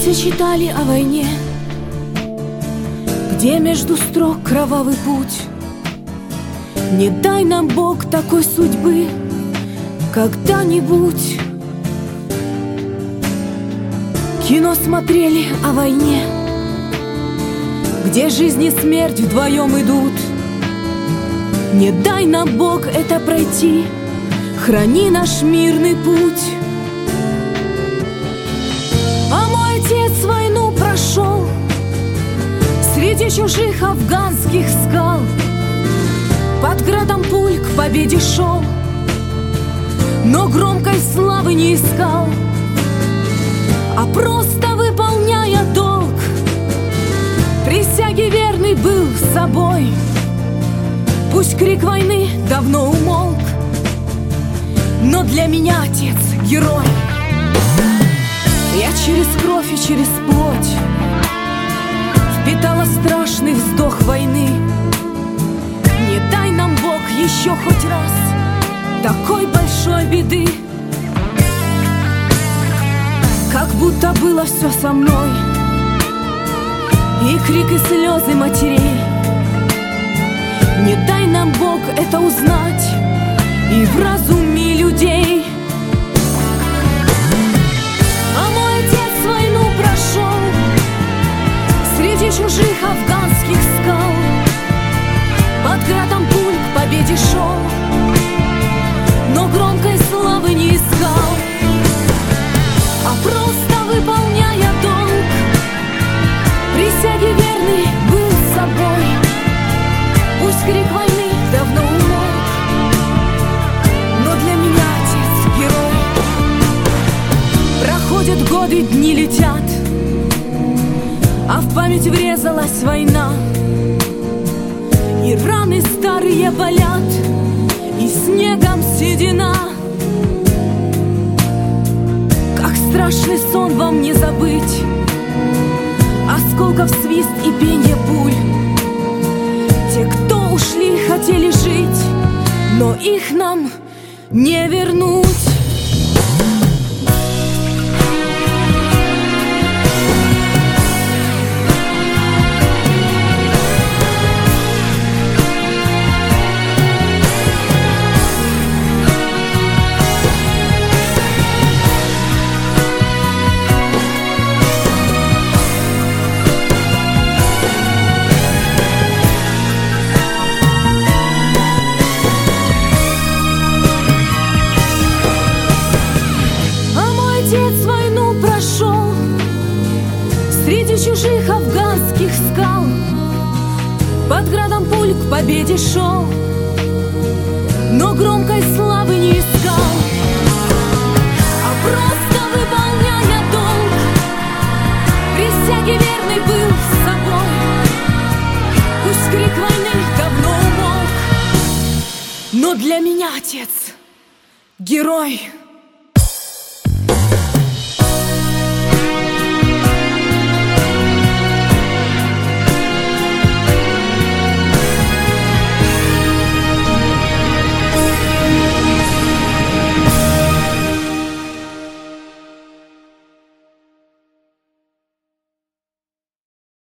все читали о войне, где между строк кровавый путь. Не дай нам, Бог, такой судьбы когда-нибудь. Кино смотрели о войне, где жизнь и смерть вдвоем идут. Не дай нам, Бог, это пройти, храни наш мирный путь. А мой отец войну прошел среди чужих афганских скал. Под градом пуль к победе шел, но громкой славы не искал, а просто выполняя долг, присяге верный был собой. Пусть крик войны давно умолк, но для меня отец герой. Я через кровь и через плоть впитала страшный вздох войны. Не дай нам, Бог, еще хоть раз такой большой беды. Как будто было все со мной, и крик, и слезы матерей. Не дай нам, Бог, это узнать и в разуме людей. А мой отец войну прошел среди чужих афганских скал. Под градом пуль к победе шел, но громкой славы не искал, а просто выполняя долг, присяге верный был собой. Пусть крик войны давно умолк, но для меня отец герой. Проходят годы, дни летят, а в память врезалась война. И раны старые болят, и снегом седина. Как страшный сон вам не забыть осколков свист и пенье пуль. Те, кто ушли, хотели жить, но их нам не вернуть. Отец войну прошел среди чужих афганских скал. Под градом пуль к победе шел, но громкой славы не искал, а просто выполняя долг, присяге верный был собой. Пусть крик войны давно умолк, но для меня отец герой.